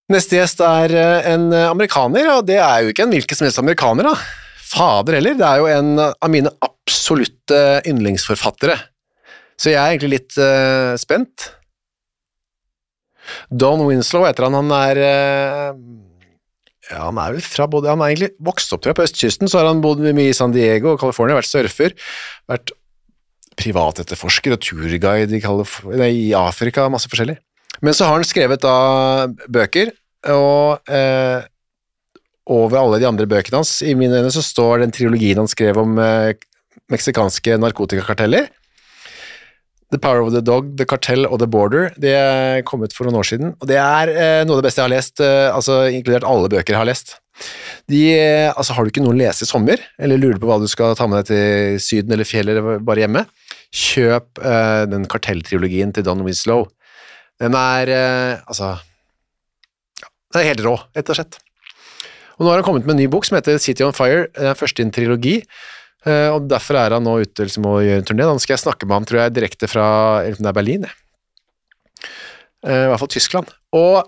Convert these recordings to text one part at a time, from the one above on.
Neste gjest en amerikaner, og det jo ikke en hvilken som helst amerikaner da. Fader heller, det jo en av mine absolutte yndlingsforfattere. Så jeg egentlig litt spent. Don Winslow heter han han vel fra både, han egentlig vokst opp tror jeg, på østkysten, så har han bodd mye i San Diego og California, vært surfer, vært privatetterforsker og turguide i Afrika, masse forskjellig. Men så har han skrevet da bøker, og over alle de andre bøkene hans, i mine øyne så står den trilogien han skrev om meksikanske narkotikakarteller. The Power of the Dog, The Cartel og The Border, det kom ut for noen år siden, og det noe av det beste jeg har lest, altså inkludert alle bøker jeg har lest. Altså har du ikke noen lese i sommer, eller lurer på hva du skal ta med deg til Syden eller fjell eller bare hjemme, kjøp den kartelltrilogien til Don Winslow. Den altså, den helt rå, rett og slett. Og nå har han kommet med en ny bok som heter City on Fire, den første i en trilogi, og derfor han nå ute liksom, og gjør en turné. Da skal jeg snakke med ham, tror jeg, direkte fra Berlin. I hvert fall Tyskland. Og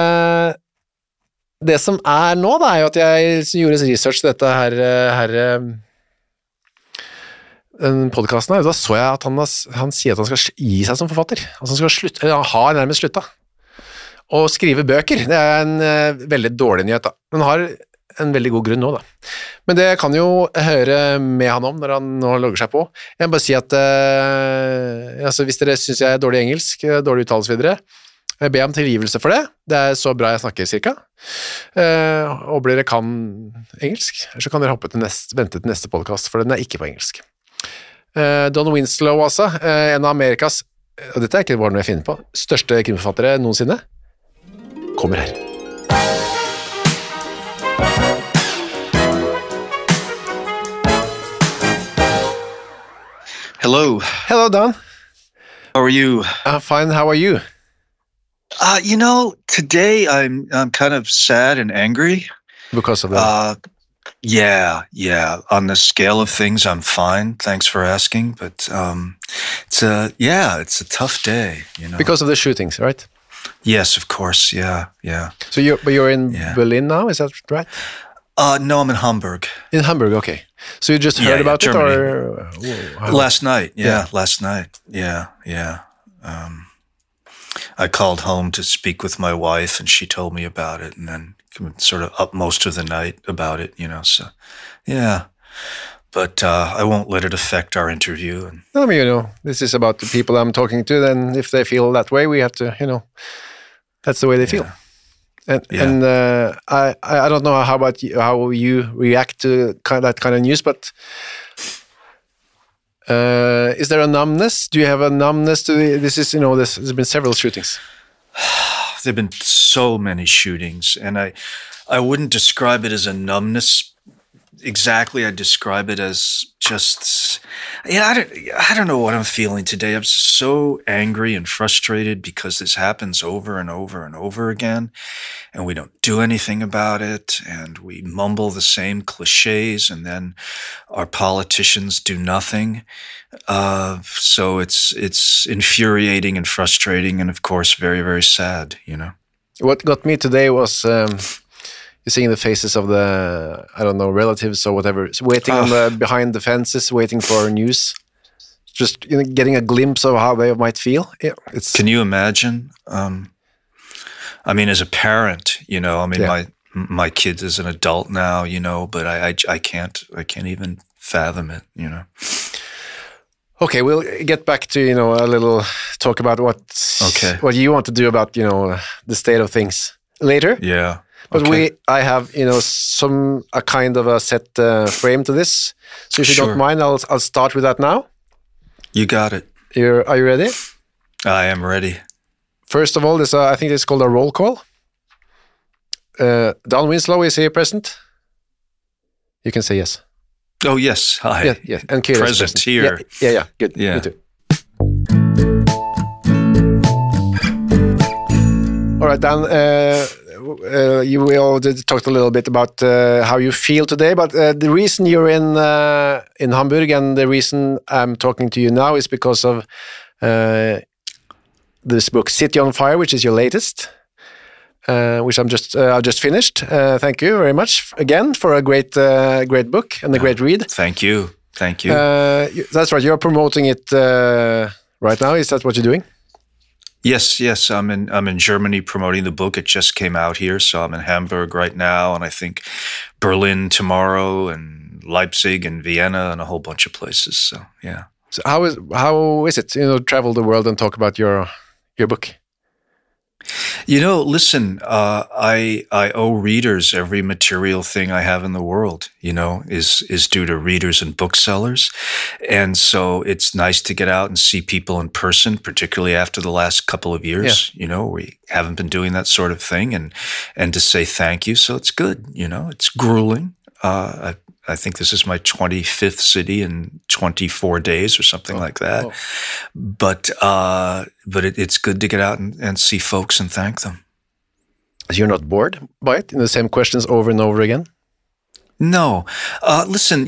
det som nå, da, jo at jeg gjorde research til dette her den podcasten her, da så jeg at han sier at han skal gi seg som forfatter. Altså han skal slutte, han har nærmest slutta. Og skrive bøker, det en veldig dårlig nyhet da. Men har en veldig god grunn nå da. Men det kan jo høre med han om når han nå logger seg på. Jeg må bare si at altså hvis dere synes jeg dårlig engelsk, dårlig uttale og så videre, jeg ber om tilgivelse for det. Det så bra jeg snakker cirka. Og blir dere kan engelsk, så kan dere vente til neste podcast, for den ikke på engelsk. Don Winslow altså, en av Amerikas, og dette ikke bare noe jeg finner på, største krimforfattere noensinne, kommer her. Hello. Hello, Don. How are you? I'm fine. How are you? You know, today I'm kind of sad and angry. Because of that? Yeah. On the scale of things, I'm fine. Thanks for asking. But it's a tough day. You know. Because of the shootings, right? Yes, of course. Yeah. So you're in Berlin now, is that right? No, I'm in Hamburg. In Hamburg, okay. So you just heard about Germany. it, or last night? Yeah, last night. Yeah. I called home to speak with my wife, and she told me about it, and then sort of up most of the night about it, you know. So, yeah. But I won't let it affect our interview. I mean, you know, this is about the people I'm talking to. Then, if they feel that way, we have to, you know, that's the way they feel. And I don't know how you react to that kind of news, but is there a numbness? Do you have a numbness to this? Is, you know, there's been several shootings. There've been so many shootings, and I wouldn't describe it as a numbness exactly. I'd describe it as just, I don't know what I'm feeling today. I'm so angry and frustrated because this happens over and over and over again, and we don't do anything about it, and we mumble the same cliches, and then our politicians do nothing. So it's infuriating and frustrating, and of course very, very sad, you know. What got me today was you're seeing the faces of the, I don't know, relatives or whatever, waiting behind the fences, waiting for news. Just, you know, getting a glimpse of how they might feel. Yeah, Can you imagine? I mean, as a parent, you know, I mean, my kid is an adult now, you know, but I can't even fathom it, you know. Okay, we'll get back to, you know, a little talk about what you want to do about, you know, the state of things later. Yeah. But I have, you know, a kind of a set frame to this. So if you don't mind, I'll start with that now. You got it. Are you ready? I am ready. First of all, I think it's called a roll call. Don Winslow, is he present? You can say yes. Oh, yes. Hi. Yeah. And Kira present here. Yeah. Good. Yeah. Me too. All right, Dan. We already talked a little bit about how you feel today, but the reason you're in Hamburg and the reason I'm talking to you now is because of this book, City on Fire, which is your latest. which I've just finished. Thank you very much again for a great book and a great read. Thank you. That's right. You're promoting it right now. Is that what you're doing? Yes. I'm in Germany promoting the book. It just came out here, so I'm in Hamburg right now, and I think Berlin tomorrow, and Leipzig and Vienna, and a whole bunch of places. So yeah. So how is it? Travel the world and talk about your book. Listen, I owe readers every material thing I have in the world, is due to readers and booksellers. And so it's nice to get out and see people in person, particularly after the last couple of years. Yeah. We haven't been doing that sort of thing, and to say thank you. So it's good, it's grueling. I think this is my 25th city in 24 days or something like that. Oh. But it's good to get out and see folks and thank them. You're not bored by it? In the same questions over and over again? No. Listen,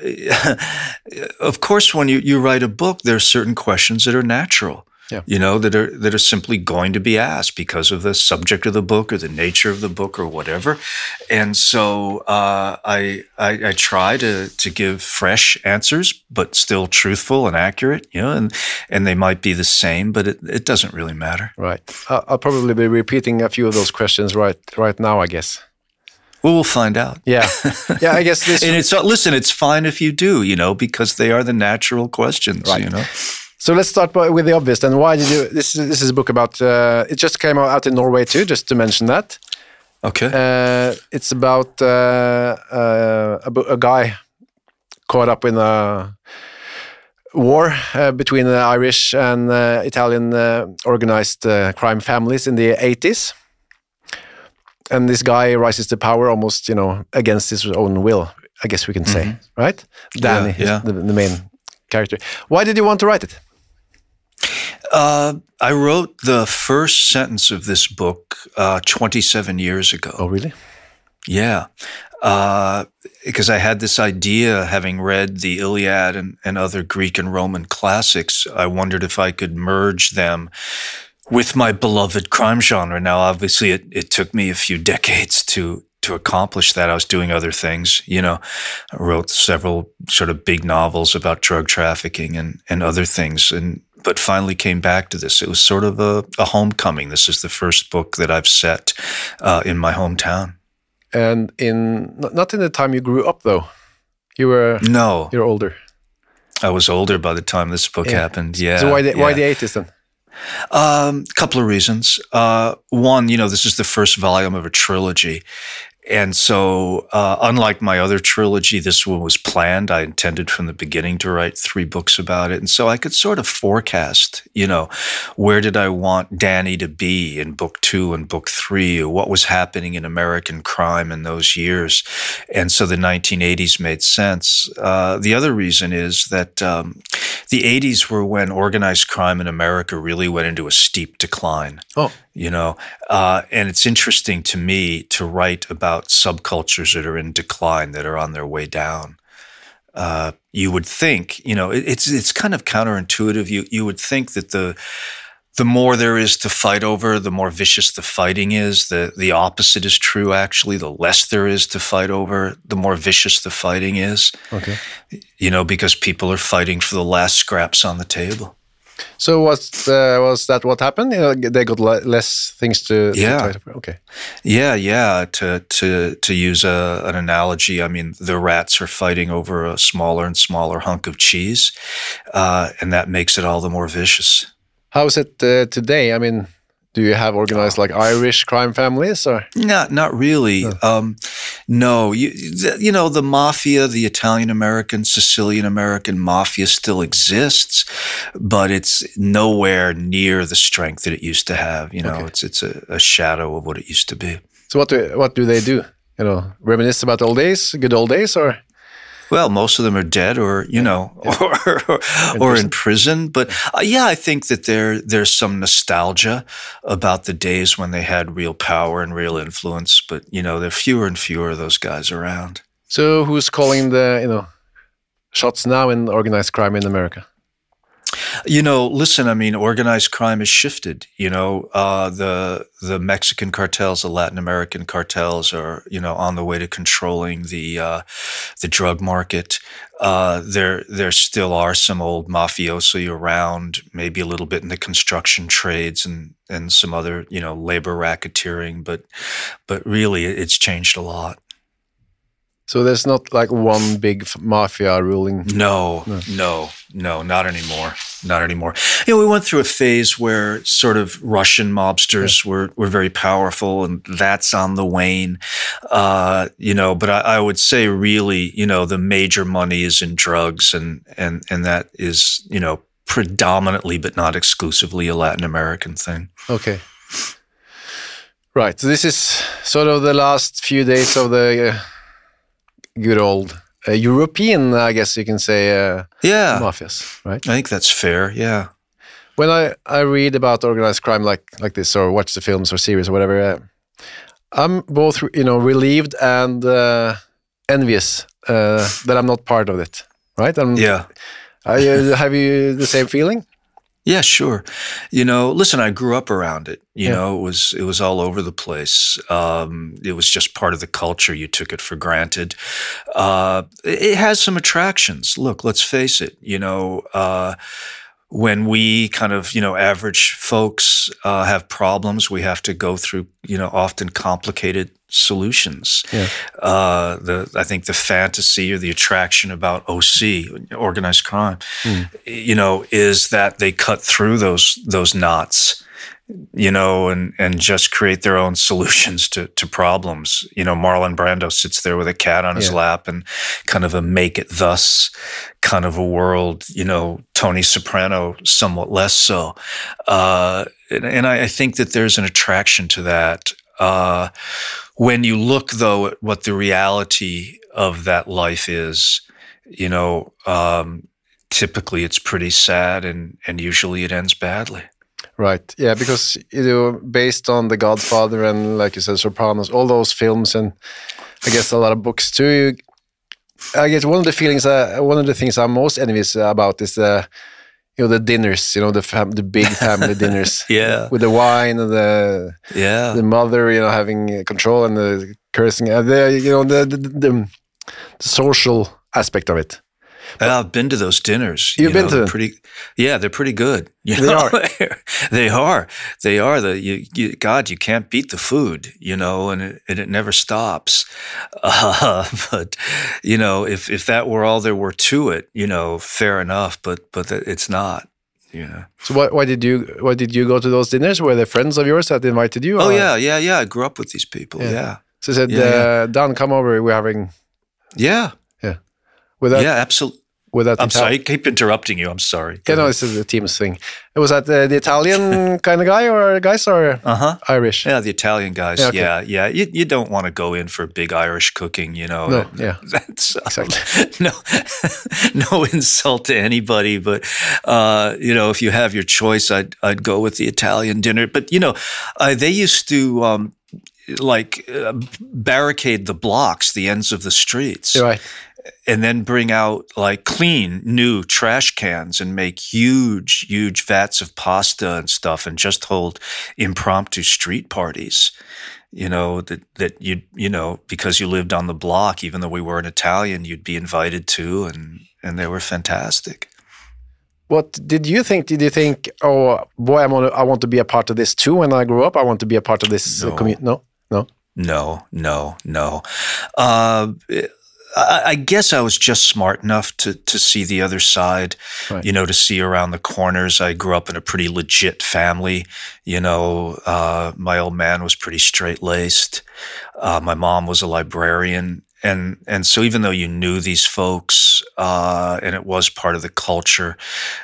of course, when you write a book, there are certain questions that are natural. Yeah. That are simply going to be asked because of the subject of the book or the nature of the book or whatever. And so I try to give fresh answers, but still truthful and accurate, and they might be the same, but it doesn't really matter. Right. I'll probably be repeating a few of those questions right now, I guess. Well, we'll find out. Yeah. Yeah, I guess this... And it's fine if you do, because they are the natural questions, right. So let's start with the obvious. Then, why did you? This is a book about. It just came out in Norway too. Just to mention that. Okay. It's about a guy caught up in a war between the Irish and Italian organized crime families in the 80s, and this guy rises to power almost, against his own will. I guess we can say, right? Danny is the main character. Why did you want to write it? I wrote the first sentence of this book 27 years ago. Oh, really? Yeah. Because I had this idea, having read the Iliad and other Greek and Roman classics, I wondered if I could merge them with my beloved crime genre. Now, obviously, it took me a few decades to accomplish that. I was doing other things, I wrote several sort of big novels about drug trafficking and other things, but finally came back to this. It was sort of a homecoming. This is the first book that I've set in my hometown. And not in the time you grew up, though. You're older. I was older by the time this book happened. Yeah. So why the 80s then? Couple of reasons. One, this is the first volume of a trilogy. And so, unlike my other trilogy, this one was planned. I intended from the beginning to write 3 books about it. And so I could sort of forecast, where did I want Danny to be in book 2 and book 3, or what was happening in American crime in those years. And so the 1980s made sense. The other reason is that the 80s were when organized crime in America really went into a steep decline. Oh. And it's interesting to me to write about subcultures that are in decline, that are on their way down. You would think, it's kind of counterintuitive. You would think that the more there is to fight over, the more vicious the fighting is. The opposite is true, actually. The less there is to fight over, the more vicious the fighting is. Okay. Because people are fighting for the last scraps on the table. So was that what happened? They got less things to fight over. Okay. Yeah. To use an analogy, I mean, the rats are fighting over a smaller and smaller hunk of cheese, and that makes it all the more vicious. How is it today? I mean, do you have organized like Irish crime families, or? Not really. No. The mafia, the Italian-American, Sicilian-American mafia still exists, but it's nowhere near the strength that it used to have. Okay. It's a shadow of what it used to be. So what do they do? Reminisce about good old days, or? Well, most of them are dead, or or in prison. But I think that there's some nostalgia about the days when they had real power and real influence. But there are fewer and fewer of those guys around. So, who's calling the shots now in organized crime in America? Listen, I mean, organized crime has shifted. The Mexican cartels, the Latin American cartels are, on the way to controlling the drug market. There still are some old mafiosi around, maybe a little bit in the construction trades and some other, labor racketeering, but really it's changed a lot. So there's not like one big mafia ruling? No, not anymore. Not anymore. We went through a phase where sort of Russian mobsters were very powerful, and that's on the wane. But I would say really, the major money is in drugs, and that is, predominantly but not exclusively a Latin American thing. Okay. Right. So this is sort of the last few days of the good old European, I guess you can say, mafias, right? I think that's fair, yeah. When I read about organized crime like this, or watch the films or series or whatever, I'm both, relieved and envious that I'm not part of it, right? Yeah. Have you the same feeling? Yeah, sure. Listen, I grew up around it. It was all over the place. It was just part of the culture. You took it for granted. It has some attractions. Look, let's face it. When we kind of, average folks have problems, we have to go through, often complicated solutions. Yeah. I think the fantasy or the attraction about OC, organized crime, is that they cut through those knots, and just create their own solutions to problems. Marlon Brando sits there with a cat on his lap and kind of a make it thus kind of a world, Tony Soprano somewhat less so. And I think that there's an attraction to that. When you look, though, at what the reality of that life is, typically it's pretty sad and usually it ends badly. Right. Yeah, because based on The Godfather and, like you said, Sopranos, all those films, and I guess a lot of books too. I guess one of the things I'm most envious about is the dinners, the big family dinners. Yeah. With the wine and the mother, having control and the cursing, the social aspect of it. I've been to those dinners. You've been to them? They're pretty good. They are. They are. God, you can't beat the food, and it never stops. But if that were all there were to it, fair enough. But it's not. So why did you go to those dinners? Were they friends of yours that invited you? Oh yeah. I grew up with these people. Yeah. So they said, Dan, come over. We're having. Yeah. Absolutely. I'm sorry, I keep interrupting you. I'm sorry. This is the team's thing. Was that the Italian kind of guy or guys or Irish? Yeah, the Italian guys. Yeah, okay. Yeah. You don't want to go in for big Irish cooking, No, That's exactly. No insult to anybody, but if you have your choice, I'd go with the Italian dinner. But they used to barricade the blocks, the ends of the streets. Right. And then bring out like clean new trash cans and make huge vats of pasta and stuff, and just hold impromptu street parties. That you because you lived on the block, even though we weren't Italian, you'd be invited to, and they were fantastic. What did you think? Did you think, oh boy, I want to be a part of this too? When I grow up, I want to be a part of this community. No. I guess I was just smart enough to see the other side, right. To see around the corners. I grew up in a pretty legit family. My old man was pretty straight-laced. My mom was a librarian. And so even though you knew these folks, and it was part of the culture,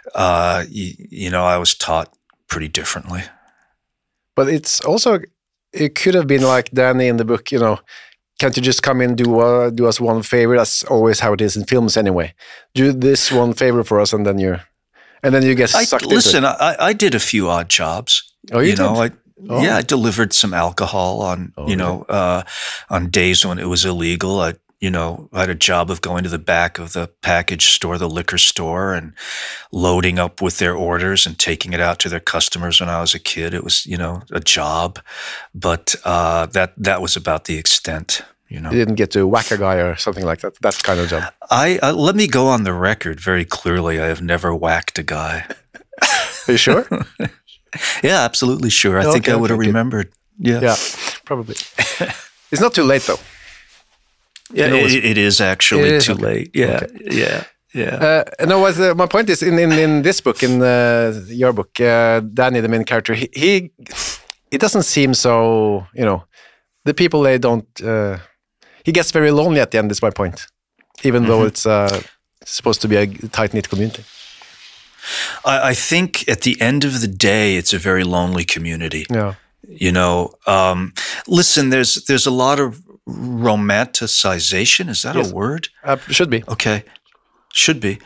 I was taught pretty differently. But it could have been like Danny in the book, can't you just come in and do us one favor? That's always how it is in films anyway. Do this one favor for us, and then you get sucked into it. Listen, I did a few odd jobs. Oh, you did? I delivered some alcohol on, on days when it was illegal. You know, I had a job of going to the back of the package store, the liquor store, and loading up with their orders and taking it out to their customers when I was a kid. It was, you know, a job, but that was about the extent. You know, You didn't get to whack a guy or something like that. That kind of job. I let me go on the record very clearly. I have never whacked a guy. Are you sure? Yeah, absolutely sure. I think I would have remembered. Yeah, Yeah, probably. It's not too late though. yeah. It is actually It is, too okay. late. Yeah, yeah. No, my point is in this book, in your book, Danny, the main character, he doesn't seem so, you know, the people, they don't, he gets very lonely at the end, is my point, even though it's supposed to be a tight-knit community. I think at the end of the day, it's a very lonely community. Yeah. You know, listen, there's a lot of romanticization. Is that Yes. a word? Should be. Okay. Should be,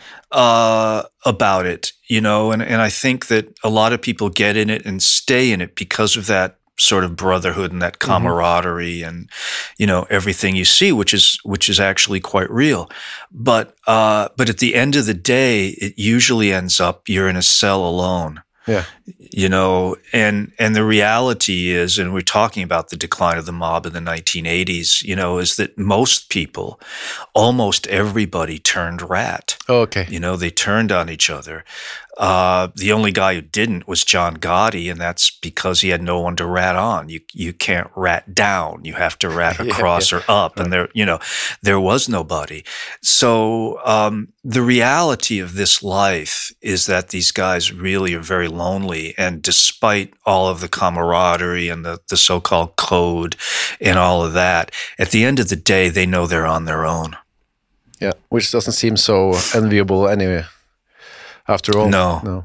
about it, you know, and I think that a lot of people get in it and stay in it because of that sort of brotherhood and that camaraderie and, you know, everything you see, which is actually quite real. But at the end of the day, it usually ends up you're in a cell alone. Yeah. You know, and the reality is, and we're talking about the decline of the mob in the 1980s, you know, is that most people, almost everybody turned rat. Oh, okay. You know, they turned on each other. The only guy who didn't was John Gotti, and that's because he had no one to rat on. You can't rat down. You have to rat across or up, and there was nobody. So the reality of this life is that these guys really are very lonely, and despite all of the camaraderie and the so-called code and all of that, at the end of the day, they know they're on their own. Yeah, which doesn't seem so enviable anyway. After all, No.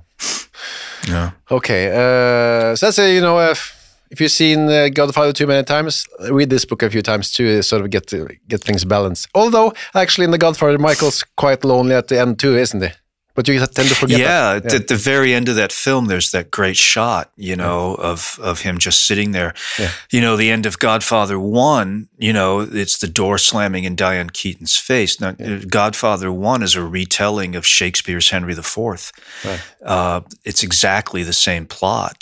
Okay, so let's say, you know, if you've seen Godfather too many times, read this book a few times too, sort of get things balanced. Although, actually, in the Godfather, Michael's quite lonely at the end too, isn't he? But you tend to forget that. Yeah, at the very end of that film, there's that great shot, you know, of him just sitting there. Yeah. You know, the end of Godfather 1, you know, it's the door slamming in Diane Keaton's face. Now, Godfather 1 is a retelling of Shakespeare's Henry IV. Right. It's exactly the same plot.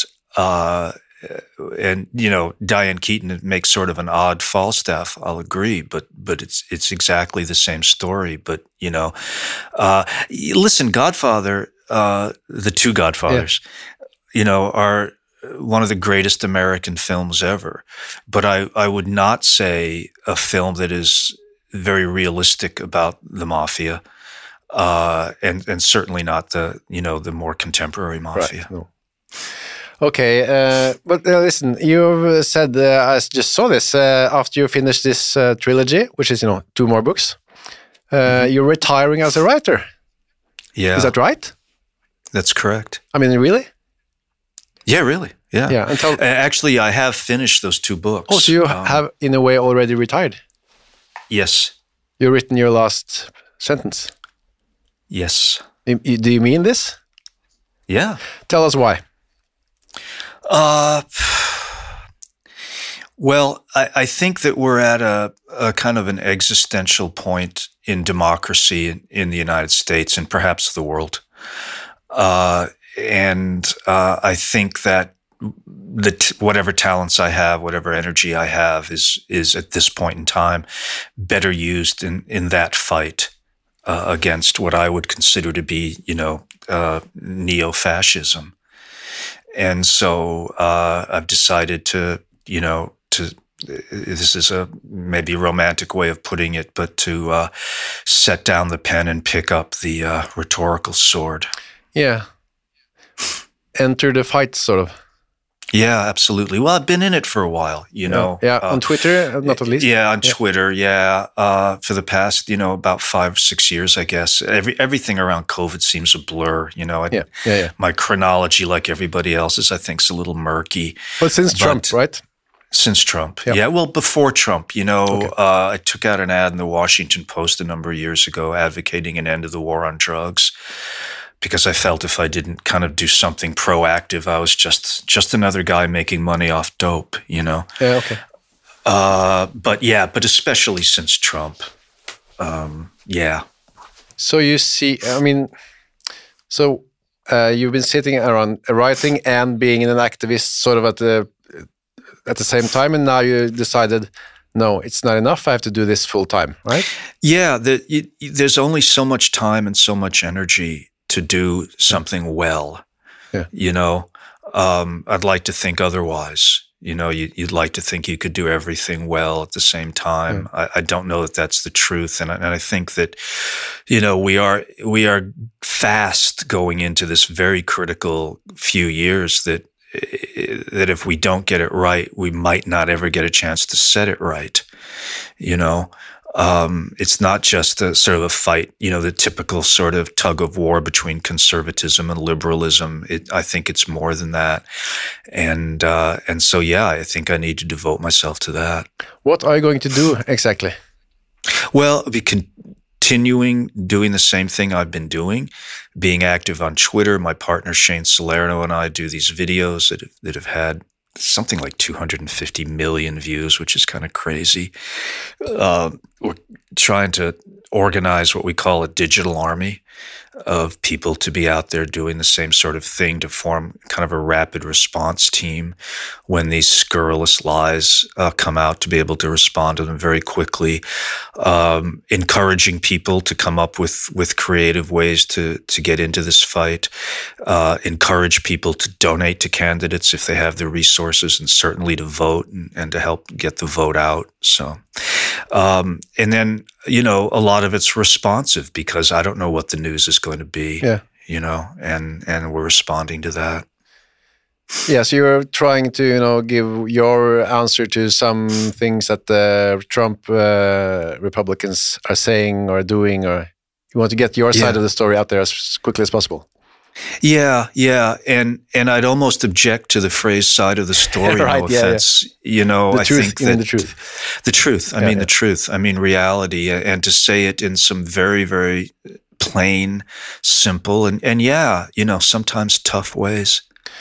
And, you know, Diane Keaton makes sort of an odd Falstaff, I'll agree, but it's exactly the same story. But, you know, listen, Godfather, the two Godfathers, you know, are one of the greatest American films ever. But I would not say a film that is very realistic about the mafia, and certainly not the more contemporary mafia. Right. No. Okay, but listen, you've said, I just saw this, after you finish this trilogy, which is, you know, 2 more books, you're retiring as a writer. Yeah. Is that right? That's correct. I mean, really? Yeah, really. Yeah. Yeah. Actually, I have finished those 2 books. Oh, so you have, in a way, already retired? Yes. You've written your last sentence? Yes. Do you mean this? Yeah. Tell us why. Well, I think that we're at a kind of an existential point in democracy in the United States and perhaps the world. And I think that whatever talents I have, whatever energy I have is at this point in time better used in that fight against what I would consider to be, you know, neo-fascism. And so I've decided to, you know, this is a maybe romantic way of putting it, but to set down the pen and pick up the rhetorical sword. Yeah. Enter the fight, sort of. Yeah, absolutely. Well, I've been in it for a while, you know. Yeah, on Twitter, not at least. Yeah, on Twitter, for the past, you know, about 5 or 6 years, I guess. Everything around COVID seems a blur, you know. My chronology, like everybody else's, I think, is a little murky. But since Trump, right? Since Trump. Yeah, well, before Trump, you know, I took out an ad in the Washington Post a number of years ago advocating an end of the war on drugs, because I felt if I didn't kind of do something proactive, I was just another guy making money off dope, you know? Yeah, okay. But especially since Trump, Yeah. So you see, I mean, so you've been sitting around writing and being an activist sort of at the same time, and now you decided, no, it's not enough. I have to do this full time, right? Yeah, there's only so much time and so much energy to do something well. Yeah. You know, I'd like to think otherwise. You know, you'd like to think you could do everything well at the same time. I don't know that that's the truth, and I think that, you know, we are fast going into this very critical few years that if we don't get it right, we might not ever get a chance to set it right. You know, it's not just a sort of a fight, you know, the typical sort of tug of war between conservatism and liberalism. I think it's more than that. And so, yeah, I think I need to devote myself to that. What are you going to do exactly? Well, I'll be continuing doing the same thing I've been doing, being active on Twitter. My partner Shane Salerno and I do these videos that have had something like 250 million views, which is kind of crazy. We're trying to organize what we call a digital army of people to be out there doing the same sort of thing, to form kind of a rapid response team when these scurrilous lies come out, to be able to respond to them very quickly, encouraging people to come up with creative ways to get into this fight, encourage people to donate to candidates if they have the resources, and certainly to vote and to help get the vote out. So, and then, you know, a lot of it's responsive because I don't know what the news is going to be, you know, and we're responding to that. Yeah, so you're trying to, you know, give your answer to some things that the Trump Republicans are saying or doing, or you want to get your side of the story out there as quickly as possible. Yeah, and I'd almost object to the phrase "side of the story." Right, no offense, you know. The I truth, think that the truth. The truth. I mean, the truth. I mean, reality, and to say it in some very, very plain, simple, and yeah, you know, sometimes tough ways.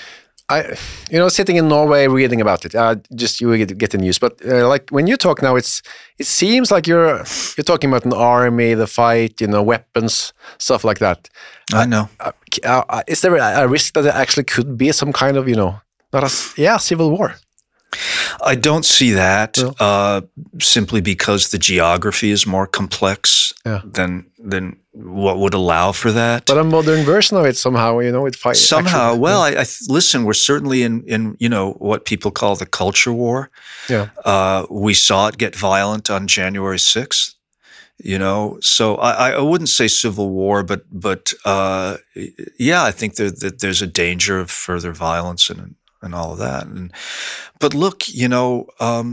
You know, sitting in Norway reading about it, just you get the news. But like when you talk now, it seems like you're talking about an army, the fight, you know, weapons, stuff like that. I know. Is there a risk that there actually could be some kind of, you know, civil war? I don't see that simply because the geography is more complex than what would allow for that. But a modern version of it somehow, you know, with fight. Somehow, actually, well, I listen. We're certainly in you know what people call the culture war. Yeah, we saw it get violent on January 6th. You know, so I wouldn't say civil war, but yeah, I think that there's a danger of further violence and all of that. But look, you know,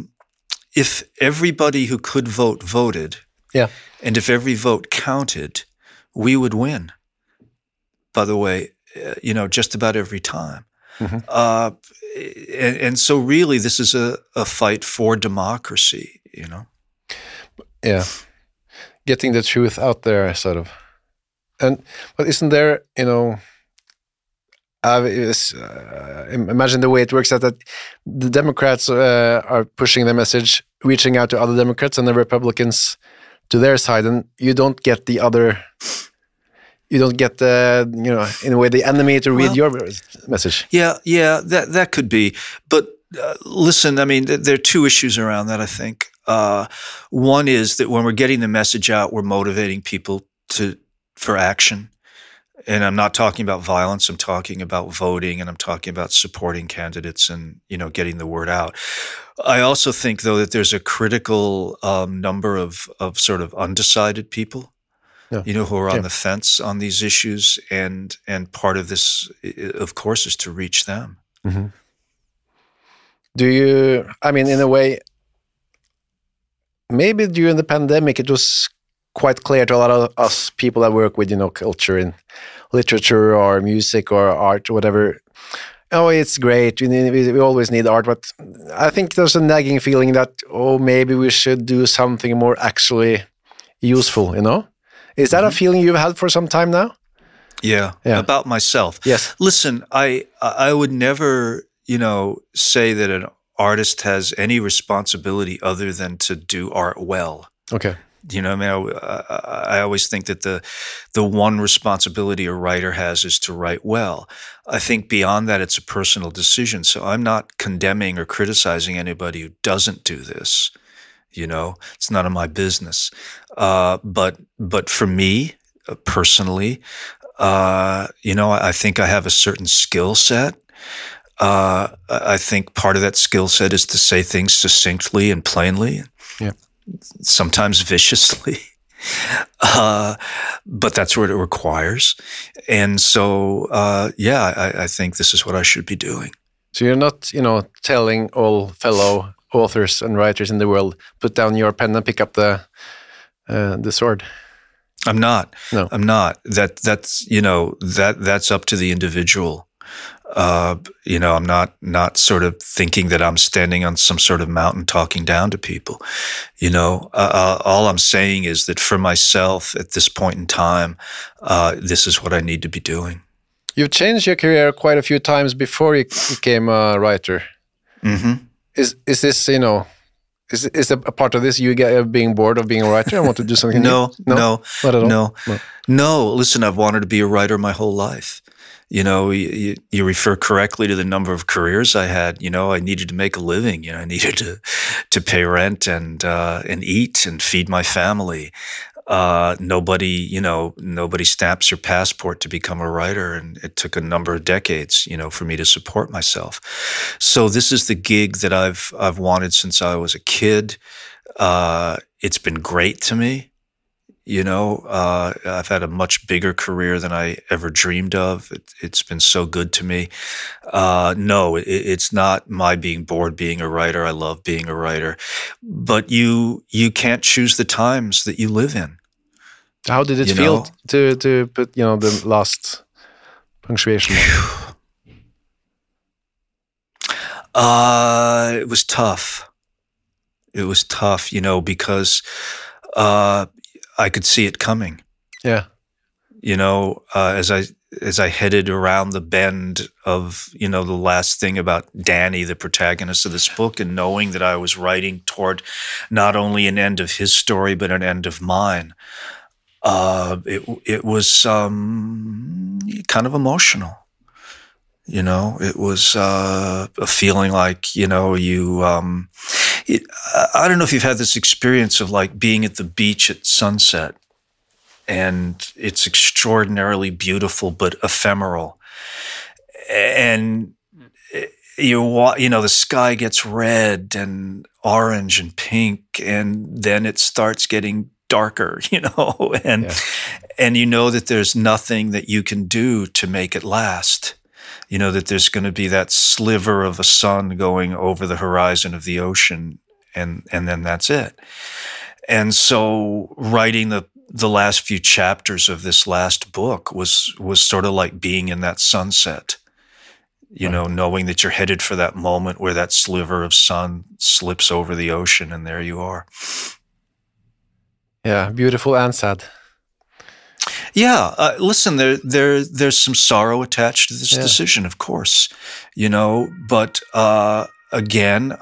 if everybody who could vote voted, and if every vote counted, we would win. By the way, you know, just about every time. Mm-hmm. And so really this is a fight for democracy, you know? Yeah. Getting the truth out there, sort of. But isn't there, you know, imagine the way it works that the Democrats are pushing the message, reaching out to other Democrats, and the Republicans to their side, and you don't get the you know, in a way, the enemy to read your message. Yeah, that could be. But listen, I mean, there are two issues around that, I think. One is that when we're getting the message out, we're motivating people for action. And I'm not talking about violence. I'm talking about voting, and I'm talking about supporting candidates and, you know, getting the word out. I also think, though, that there's a critical number of sort of undecided people, you know, who are on the fence on these issues, and part of this, of course, is to reach them. Mm-hmm. Do you? I mean, in a way, maybe during the pandemic, it was quite clear to a lot of us people that work with, you know, culture and literature or music or art or whatever. Oh, it's great. We always need art, but I think there's a nagging feeling that, maybe we should do something more actually useful, you know? Is that a feeling you've had for some time now? Yeah. About myself. Yes. Listen, I would never, you know, say that an artist has any responsibility other than to do art well. Okay. You know, I mean, I always think that the one responsibility a writer has is to write well. I think beyond that, it's a personal decision. So I'm not condemning or criticizing anybody who doesn't do this. You know, it's none of my business. But for me personally, you know, I think I have a certain skill set. I think part of that skill set is to say things succinctly and plainly. Yeah. Sometimes viciously, but that's what it requires. And so, I think this is what I should be doing. So you're not, you know, telling all fellow authors and writers in the world, put down your pen and pick up the sword. I'm not. No. I'm not. That's you know, that's up to the individual. You know, I'm not sort of thinking that I'm standing on some sort of mountain talking down to people. You know, all I'm saying is that for myself at this point in time, this is what I need to be doing. You've changed your career quite a few times before you became a writer. Mm-hmm. Is this, you know, is a part of this you being bored of being a writer and want to do something No, new? no, not at all. No. Listen, I've wanted to be a writer my whole life. You know, you refer correctly to the number of careers I had. You know, I needed to make a living. You know, I needed to pay rent and eat and feed my family. Nobody stamps your passport to become a writer, and it took a number of decades, you know, for me to support myself. So this is the gig that I've wanted since I was a kid. It's been great to me. You know, I've had a much bigger career than I ever dreamed of. It's been so good to me. No, it's not my being bored being a writer. I love being a writer. But you can't choose the times that you live in. How did it feel to put, you know, the last punctuation? It was tough. It was tough, you know, because I could see it coming. Yeah. You know, as I headed around the bend of, you know, the last thing about Danny, the protagonist of this book, and knowing that I was writing toward not only an end of his story, but an end of mine, it was kind of emotional. You know, it was a feeling like, you know, I don't know if you've had this experience of like being at the beach at sunset, and it's extraordinarily beautiful but ephemeral. And you know, the sky gets red and orange and pink, and then it starts getting darker, you know, and you know that there's nothing that you can do to make it last. You know, that there's going to be that sliver of a sun going over the horizon of the ocean, and then that's it. And so writing the last few chapters of this last book was sort of like being in that sunset, you know, knowing that you're headed for that moment where that sliver of sun slips over the ocean, and there you are. Yeah, beautiful and sad. Yeah, listen, there's some sorrow attached to this decision, of course, you know, but again,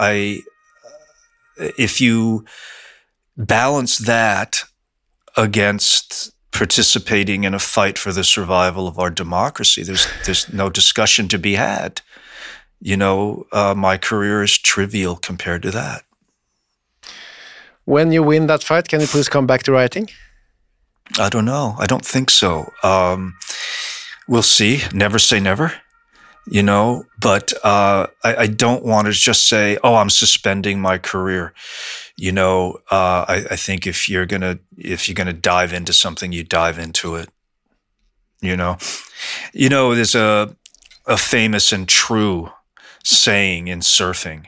if you balance that against participating in a fight for the survival of our democracy, there's no discussion to be had. You know, my career is trivial compared to that. When you win that fight, can you please come back to writing? I don't know. I don't think so. We'll see. Never say never, you know, but I don't want to just say, oh, I'm suspending my career. You know, I think if you're gonna dive into something, you dive into it. You know, there's a famous and true saying in surfing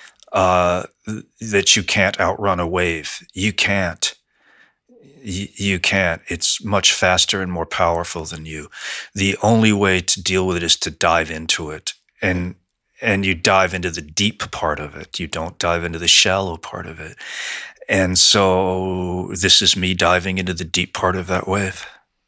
that you can't outrun a wave. You can't. You can't. It's much faster and more powerful than you. The only way to deal with it is to dive into it. And you dive into the deep part of it. You don't dive into the shallow part of it. And so this is me diving into the deep part of that wave.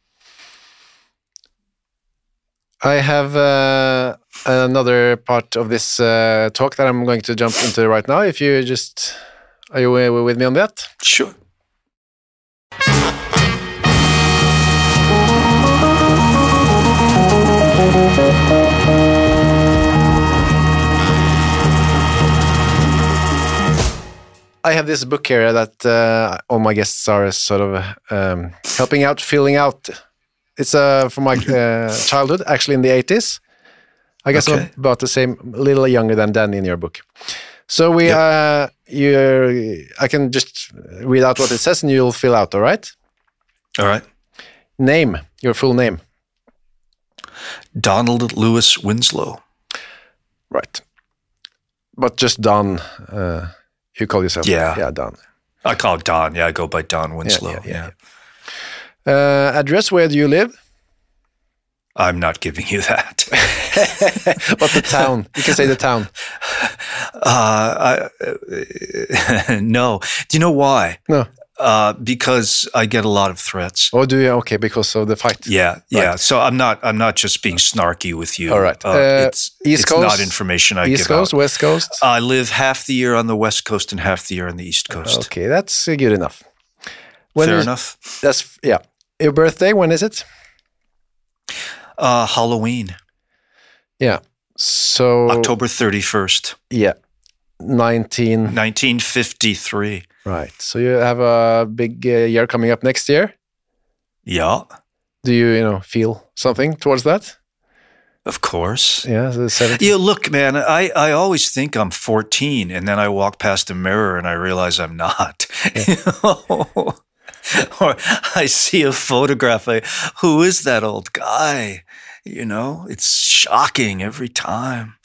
I have another part of this talk that I'm going to jump into right now. Are you with me on that? Sure. I have this book here that all my guests are sort of helping out, filling out. It's from my childhood, actually in the 80s. I guess I'm about the same, a little younger than Danny in your book. So I can just read out what it says and you'll fill out, all right? All right. Name, your full name. Donald Lewis Winslow. Right. But just Don, you call yourself? Yeah, Don. I call it Don. Yeah, I go by Don Winslow. Yeah. Address, where do you live? I'm not giving you that. What the town? You can say the town. No. Do you know why? No. Because I get a lot of threats. Oh, do you? Okay, because of the fight. Yeah. Right. So I'm not just being snarky with you. All right. It's Coast, not information I East give Coast, out. West Coast? I live half the year on the West Coast and half the year on the East Coast. Okay, that's good enough. Fair enough. That's, yeah. Your birthday, when is it? Halloween. Yeah. So October 31st. Yeah. 1953. Right. So you have a big year coming up next year. Yeah. Do you feel something towards that? Of course. Yeah, the 70. Yeah, look, man, I always think I'm 14, and then I walk past a mirror and I realize I'm not. Yeah. Or I see a photograph. Who is that old guy? It's shocking every time.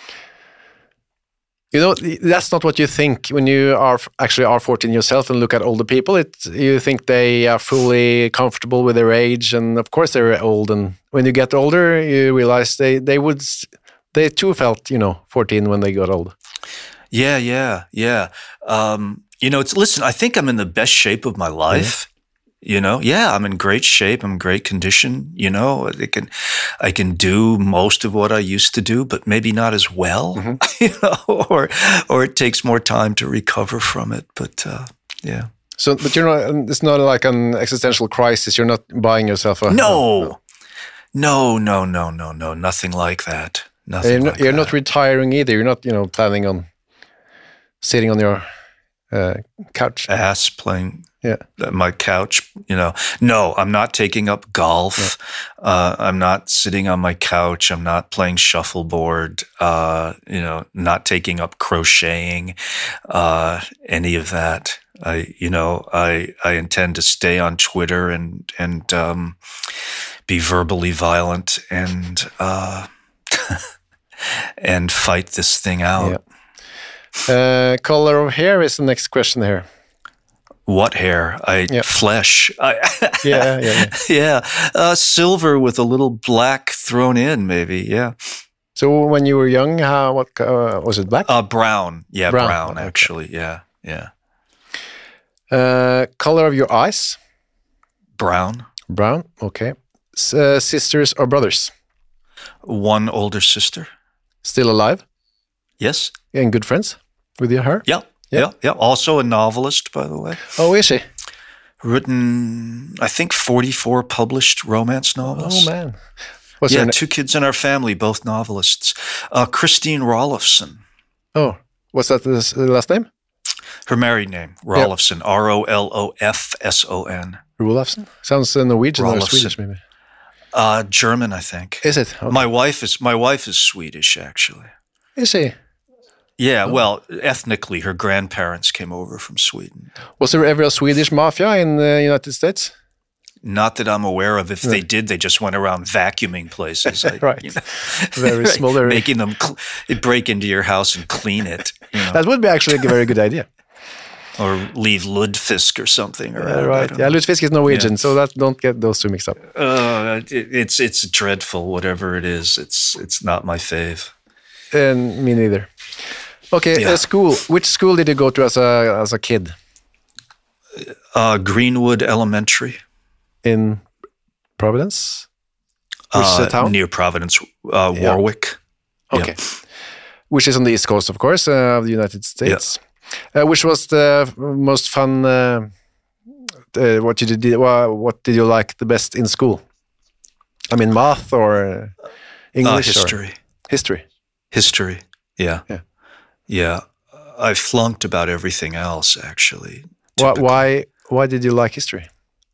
That's not what you think when you are 14 yourself and look at older people. You think they are fully comfortable with their age, and of course they're old. And when you get older, you realize they too felt 14 when they got old. Yeah. Listen, I think I'm in the best shape of my life. Yeah. I'm in great shape. I'm in great condition. I can do most of what I used to do, but maybe not as well. Mm-hmm. or it takes more time to recover from it. But yeah. So, but it's not like an existential crisis. You're not buying yourself a no, nothing like that. You're not retiring either. You're not planning on sitting on your couch, ass playing my couch. No, I'm not taking up golf. Yeah. I'm not sitting on my couch. I'm not playing shuffleboard. Not taking up crocheting. Any of that. I intend to stay on Twitter and be verbally violent and and fight this thing out. Yeah. Color of hair is the next question here. What hair? Flesh. Yeah. Silver with a little black thrown in, maybe. Yeah. So when you were young, what was it? Black? Brown. Yeah, brown okay. Actually. Yeah. Color of your eyes? Brown. Brown. Okay. Sisters or brothers? One older sister. Still alive? Yes. And good friends with her? Yeah. Also a novelist, by the way. Oh, is she? Written, I think, 44 published romance novels. Oh, man. Two kids in our family, both novelists. Christine Rolofsson. Oh, what's that the last name? Her married name, Rolofsson. Yep. Rolofsson. Rolofsson? Sounds Norwegian or Swedish, maybe. German, I think. Is it? Okay. My wife is Swedish, actually. Is she? Yeah, well, ethnically, her grandparents came over from Sweden. Was there ever a Swedish mafia in the United States? Not that I'm aware of. If they did, they just went around vacuuming places. Right. Very small. Making them break into your house and clean it. That would be actually a very good idea. Or leave Ludfisk or something. Right. Yeah, Ludfisk is Norwegian, so don't get those two mixed up. It's dreadful, whatever it is. It's not my fave. And me neither. Okay, school. Which school did you go to as a kid? Greenwood Elementary. In Providence? Which is a town? Near Providence, Warwick. Okay. Yep. Which is on the East Coast, of course, of the United States. Yep. Which was the most fun what did you like the best in school? I mean, math or English? History. History. History. Yeah. Yeah. Yeah. I flunked about everything else, actually. Why did you like history?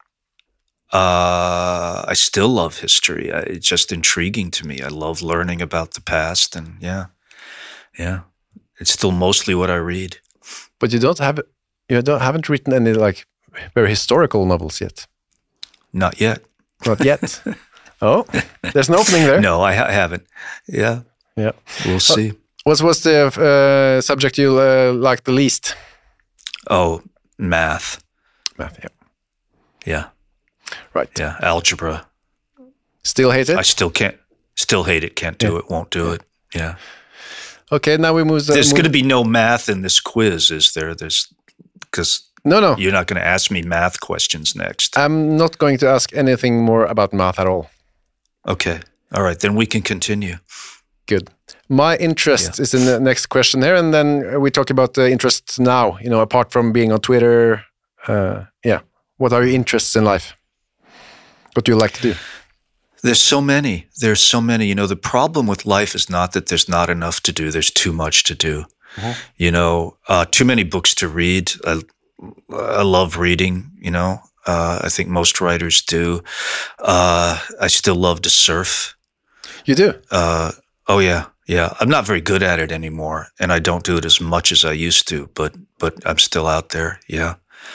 I still love history. It's just intriguing to me. I love learning about the past, and yeah, it's still mostly what I read. But you haven't written any like very historical novels yet. Not yet. Not yet. Oh, there's an opening there. No, I haven't. Yeah. We'll see. What was the subject you liked the least? Oh, math. Math. Yeah. Yeah. Right. Yeah. Algebra. Still hate it? I still hate it. Can't do it. Won't do it. Yeah. Okay. Now we move. There's going to be no math in this quiz, is there? Because no. You're not going to ask me math questions next. I'm not going to ask anything more about math at all. Okay. All right. Then we can continue. Good. My interest is in the next question here, and then we talk about the interests now. Apart from being on Twitter, what are your interests in life? What do you like to do? There's so many. The problem with life is not that there's not enough to do. There's too much to do. Mm-hmm. Too many books to read. I love reading. I think most writers do. I still love to surf. You do? Oh yeah. I'm not very good at it anymore, and I don't do it as much as I used to. But I'm still out there. Yeah.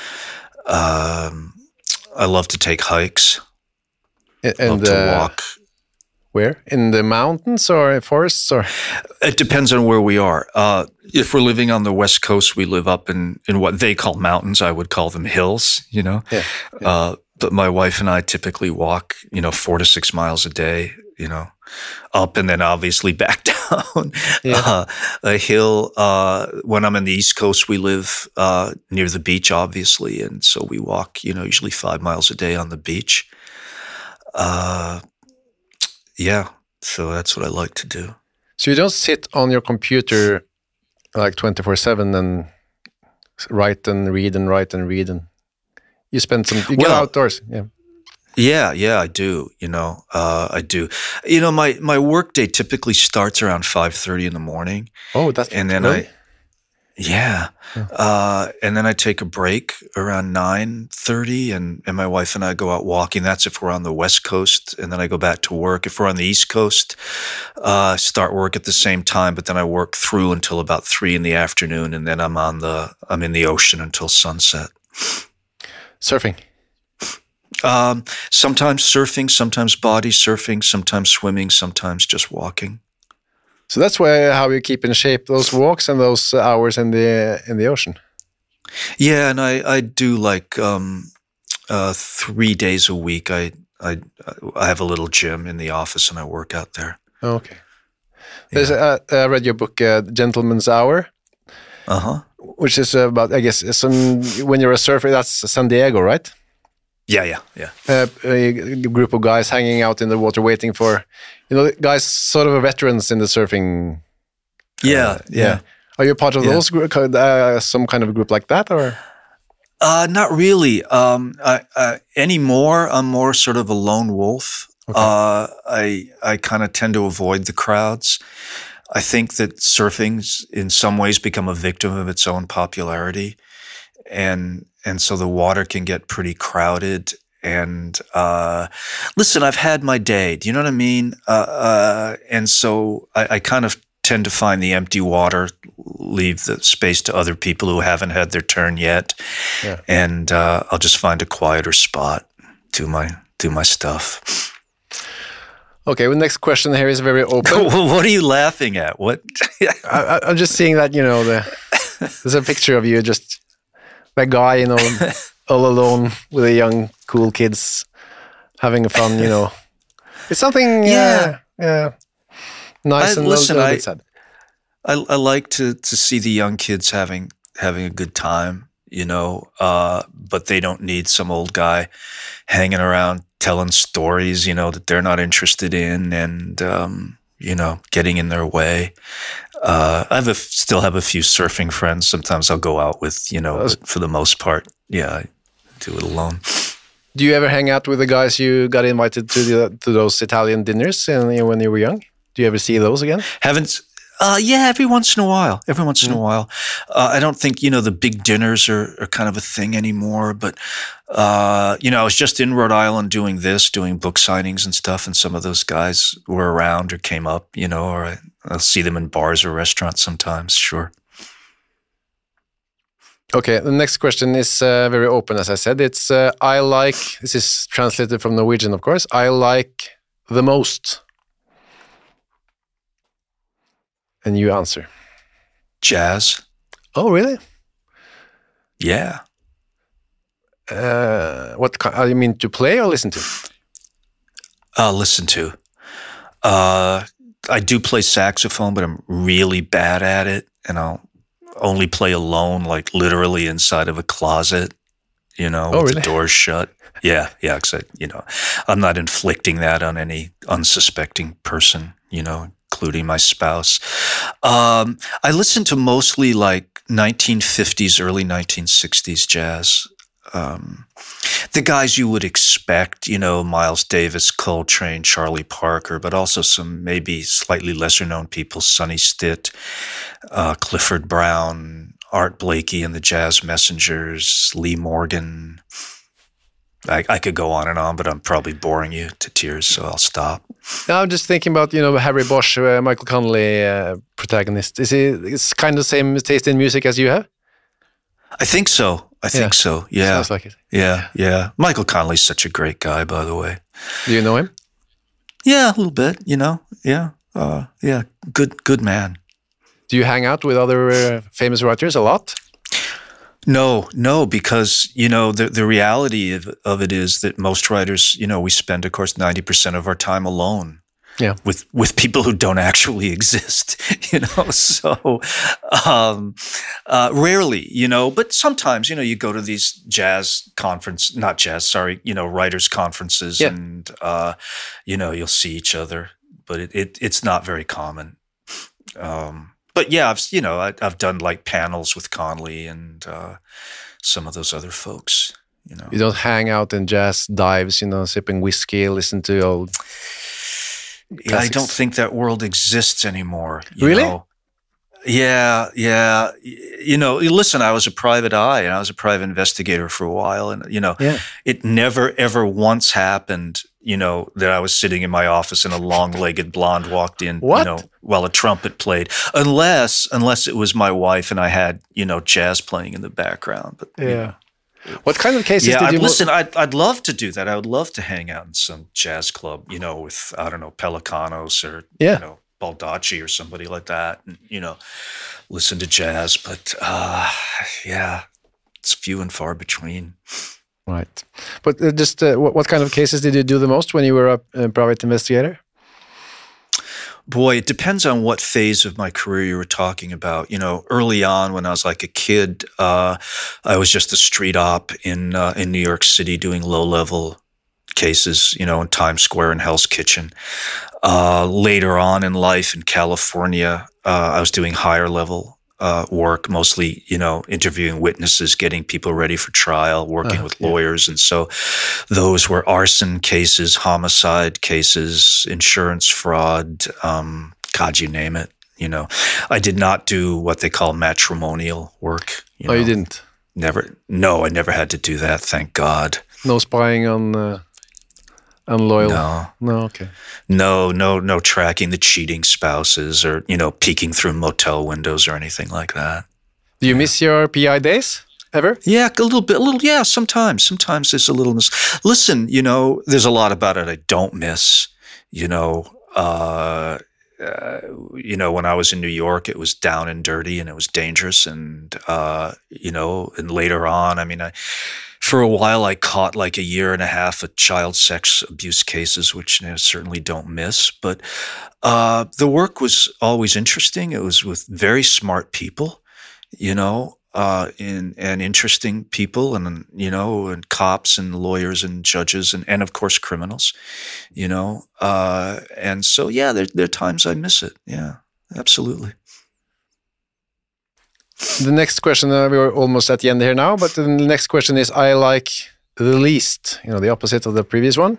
I love to take hikes. And love to walk. Where? In the mountains or forests? Or it depends on where we are. If we're living on the West Coast, we live up in what they call mountains. I would call them hills. Yeah. But my wife and I typically walk 4 to 6 miles a day. Up and then obviously back down a hill. When I'm in the East Coast, we live near the beach, obviously, and so we walk, usually 5 miles a day on the beach. So that's what I like to do. So you don't sit on your computer like 24/7 and write and read and write and read, and you spend you get outdoors. Yeah, I do. I do. My work day typically starts around 5:30 in the morning. Oh, that's and then really? And then I take a break around 9:30, and my wife and I go out walking. That's if we're on the West Coast, and then I go back to work. If we're on the East Coast, I start work at the same time, but then I work through until about 3 in the afternoon, and then I'm in the ocean until sunset. Surfing. Sometimes surfing, sometimes body surfing, sometimes swimming, sometimes just walking. So that's how you keep in shape, those walks and those hours in the ocean. Yeah, and I do like 3 days a week. I have a little gym in the office and I work out there. Okay. Yeah. I read your book, Gentleman's Hour. Which is about, I guess, when you're a surfer, that's San Diego, right? Yeah. A group of guys hanging out in the water waiting for, guys sort of veterans in the surfing. Yeah. Are you part of those group, some kind of a group like that, or? Not really. Anymore, I'm more sort of a lone wolf. Okay. I kind of tend to avoid the crowds. I think that surfing's in some ways become a victim of its own popularity. And so the water can get pretty crowded. And listen, I've had my day. Do you know what I mean? And so I kind of tend to find the empty water, leave the space to other people who haven't had their turn yet. Yeah. And I'll just find a quieter spot, do my stuff. Okay, well, next question here is very open. What are you laughing at? What? I'm just seeing that, there's a picture of you just... that guy, all alone with the young, cool kids having fun, It's something, nice and listen, a little bit sad. I like to see the young kids having a good time, but they don't need some old guy hanging around telling stories, that they're not interested in and, getting in their way. I still have a few surfing friends. Sometimes I'll go out with, but for the most part, I do it alone. Do you ever hang out with the guys you got invited to those Italian dinners when you were young? Do you ever see those again? Yeah, every once in a while. Every once in a while. I don't think, the big dinners are kind of a thing anymore. But, I was just in Rhode Island doing book signings and stuff. And some of those guys were around or came up, or I'll see them in bars or restaurants sometimes. Sure. Okay, the next question is very open, as I said. It's, this is translated from Norwegian, of course. I like the most. And you answer. Jazz. Oh, really? Yeah. What you mean, to play or listen to? Listen to. I do play saxophone, but I'm really bad at it. And I'll only play alone, like literally inside of a closet, with really? the doors shut. Yeah, because I'm not inflicting that on any unsuspecting person, including my spouse. I listen to mostly like 1950s, early 1960s jazz. The guys you would expect, Miles Davis, Coltrane, Charlie Parker, but also some maybe slightly lesser known people, Sonny Stitt, Clifford Brown, Art Blakey and the Jazz Messengers, Lee Morgan. I could go on, but I'm probably boring you to tears, so I'll stop. Now I'm just thinking about, Harry Bosch, Michael Connelly protagonist. Is it's kind of the same taste in music as you have? I think so. I think so. Yeah. Sounds like it. Yeah. Michael Connelly's such a great guy, by the way. Do you know him? Yeah, a little bit, Yeah. Good man. Do you hang out with other famous writers a lot? No, because, the reality of it is that most writers, we spend, of course, 90% of our time alone. Yeah. With people who don't actually exist, so rarely, but sometimes, you go to these writers conferences and, you'll see each other, but it's not very common. But yeah, I've done like panels with Connelly and some of those other folks, You don't hang out in jazz dives, sipping whiskey, listen to old classics. I don't think that world exists anymore. Really? Yeah. Listen, I was a private eye and I was a private investigator for a while. And, it never, ever once happened, that I was sitting in my office and a long-legged blonde walked in, while a trumpet played. Unless it was my wife and I had, jazz playing in the background. But, What kind of cases did you... Listen, I'd love to do that. I would love to hang out in some jazz club, with, I don't know, Pelicanos or, Baldacci or somebody like that, and, listen to jazz. But, it's few and far between. Right. But what kind of cases did you do the most when you were a private investigator? Boy, it depends on what phase of my career you were talking about. Early on when I was like a kid, I was just a street op in New York City doing low-level cases, in Times Square and Hell's Kitchen. Later on in life in California, I was doing higher-level work, mostly, interviewing witnesses, getting people ready for trial, working with lawyers. And so those were arson cases, homicide cases, insurance fraud, God, you name it. I did not do what they call matrimonial work. You didn't? Never. No, I never had to do that. Thank God. No spying on unloyal? No, okay. No tracking the cheating spouses or, peeking through motel windows or anything like that. Do you miss your PI days ever? Yeah, a little bit. Yeah, sometimes. Sometimes there's a little miss. Listen, there's a lot about it I don't miss. When I was in New York, it was down and dirty and it was dangerous. And, and later on, for a while, I caught like a year and a half of child sex abuse cases, which I certainly don't miss. But the work was always interesting. It was with very smart people, and interesting people, and and cops and lawyers and judges and of course criminals, and so there are times I miss it. Yeah, absolutely. The next question, we're almost at the end here now, but the next question is, I like the least, the opposite of the previous one.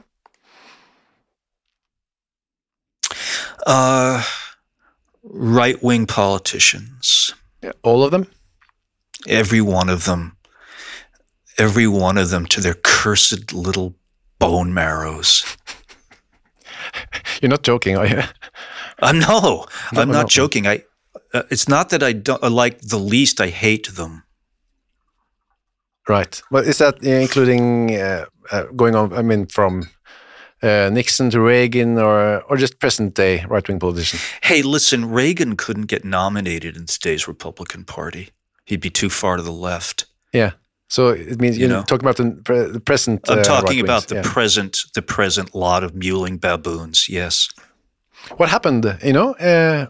Right-wing politicians. Yeah, all of them? Every one of them. Every one of them, to their cursed little bone marrows. You're not joking, are you? I'm not joking. It's not that I don't like the least. I hate them. Right. But is that including going on? I mean, from Nixon to Reagan, or just present day right-wing politician? Hey, listen, Reagan couldn't get nominated in today's Republican Party. He'd be too far to the left. Yeah. So it means you're talking about the present. I'm talking about the present lot of mewling baboons. Yes. What happened? Do you know?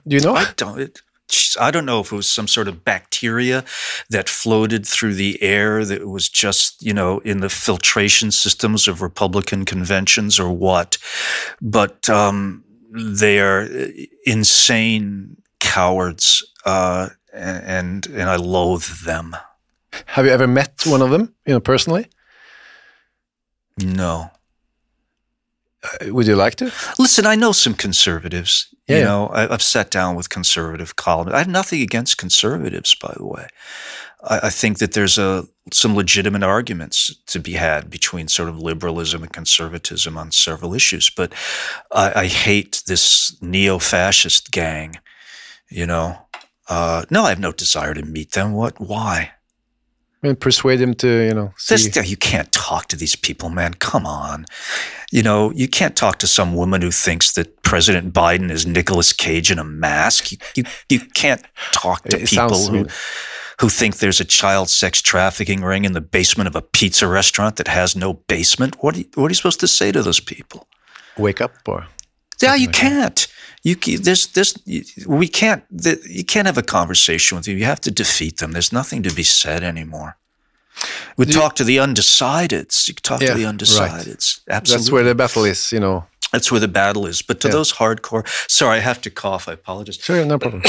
I don't know if it was some sort of bacteria that floated through the air that was just, in the filtration systems of Republican conventions or what. But they are insane cowards, and I loathe them. Have you ever met one of them, personally? No. Would you like to? Listen, I know some conservatives. Yeah. I've sat down with conservative columnists. I have nothing against conservatives, by the way. I think that there's some legitimate arguments to be had between sort of liberalism and conservatism on several issues. But I hate this neo-fascist gang. No, I have no desire to meet them. Why? Persuade him to, You can't talk to these people, man. Come on. You can't talk to some woman who thinks that President Biden is Nicolas Cage in a mask. You can't talk to people who think there's a child sex trafficking ring in the basement of a pizza restaurant that has no basement. What are you supposed to say to those people? Wake up, or? Yeah, you can't. You can't have a conversation with you. You have to defeat them. There's nothing to be said anymore. We talk to the undecideds. You talk to the undecideds. Right. Absolutely. That's where the battle is, That's where the battle is. But to those hardcore, sorry, I have to cough. I apologize. Sure, no problem.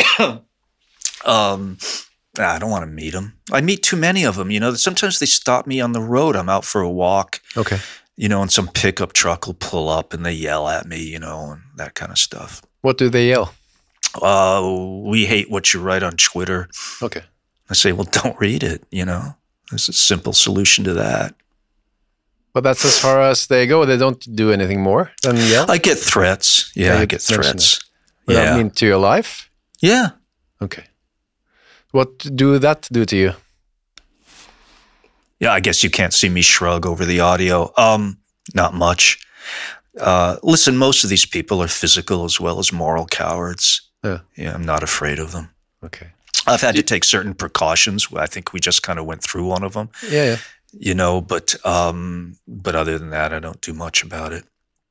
I don't want to meet them. I meet too many of them. Sometimes they stop me on the road. I'm out for a walk. Okay. And some pickup truck will pull up and they yell at me, and that kind of stuff. What do they yell? We hate what you write on Twitter. Okay. I say, well, don't read it, There's a simple solution to that. But that's as far as they go. They don't do anything more than yell? I get threats. Yeah, I get threats. Would that mean to your life? Yeah. Okay. What do that do to you? Yeah, I guess you can't see me shrug over the audio. Not much. Listen, most of these people are physical as well as moral cowards. Yeah, I'm not afraid of them. Okay. I've had to take certain precautions. I think we just kind of went through one of them. Yeah. But other than that, I don't do much about it.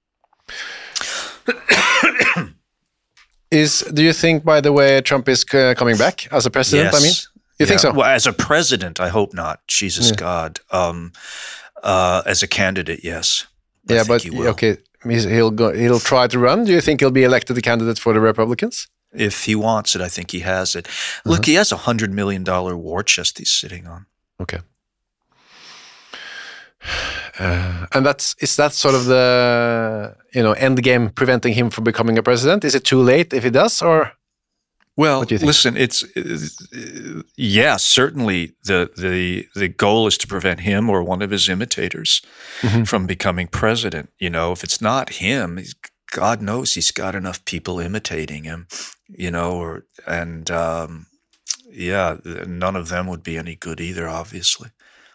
Do you think, by the way, Trump is coming back as a president? Yes. I mean, you think so? Well, as a president, I hope not. Jesus God. As a candidate, yes. I think he will. Okay, he'll try to run. Do you think he'll be elected the candidate for the Republicans? If he wants it, I think he has it. Look, he has $100 million war chest he's sitting on. Okay. And is that sort of the end game preventing him from becoming a president? Is it too late if he does, or? Well, listen, certainly the goal is to prevent him or one of his imitators from becoming president. If it's not him, God knows he's got enough people imitating him, none of them would be any good either, obviously.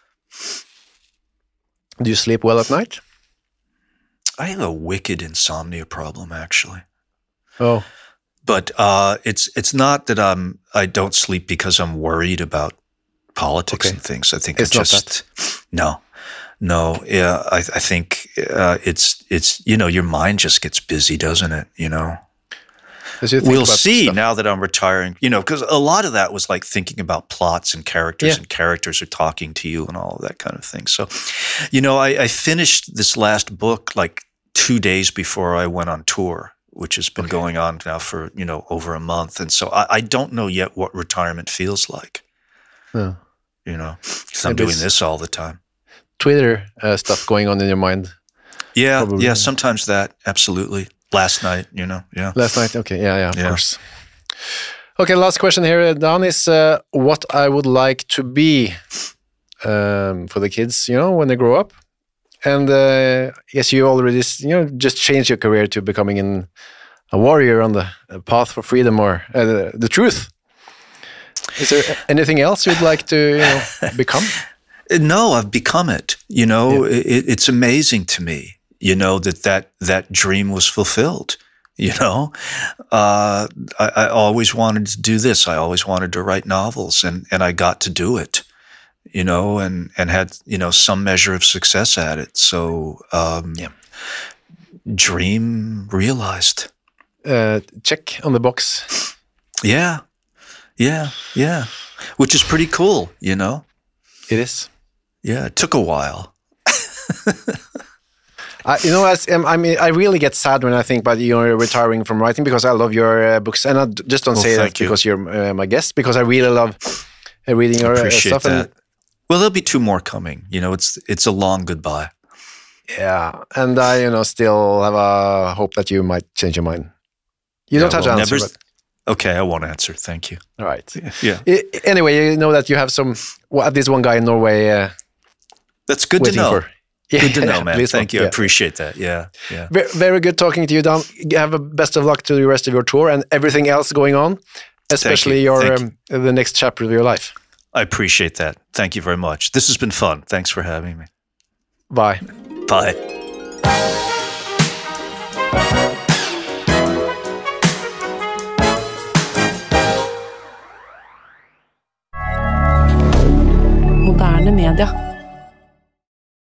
Do you sleep well at night? I have a wicked insomnia problem, actually. Oh. But it's not that I don't sleep because I'm worried about politics and things. I think it's just no. Yeah, I think it's your mind just gets busy, doesn't it? We'll see stuff. Now that I'm retiring. Because a lot of that was like thinking about plots and characters, and characters are talking to you and all of that kind of thing. So, I finished this last book like 2 days before I went on tour which has been going on now for, over a month. And so I don't know yet what retirement feels like, because I'm doing this all the time. Twitter stuff going on in your mind. Yeah. Probably. Yeah. Sometimes that. Absolutely. Last night, yeah. Last night. Okay. Yeah. Of course. Okay. Last question here, Dan, is what I would like to be for the kids, when they grow up. And yes, you already, just changed your career to becoming a warrior on the path for freedom or the truth. Is there anything else you'd like to become? No, I've become it. It's amazing to me, that dream was fulfilled. I always wanted to do this. I always wanted to write novels, and I got to do it. And had, some measure of success at it. So, dream realized. Check on the box. Yeah. Which is pretty cool, It is. Yeah, it took a while. I really get sad when I think about retiring from writing, because I love your books, and I just don't say that because you're my guest, because I really love reading your stuff. That. Well, there'll be 2 more coming. It's a long goodbye. Yeah, and I still have a hope that you might change your mind. You don't have to answer. Okay, I won't answer. Thank you. All right. Yeah. Anyway, that you have at least one guy in Norway. That's good to know. Good to know, man. Thank you. Yeah. I appreciate that. Yeah. Very, very good talking to you, Dan. Have a best of luck to the rest of your tour and everything else going on, especially the next chapter of your life. I appreciate that. Thank you very much. This has been fun. Thanks for having me. Bye. Bye.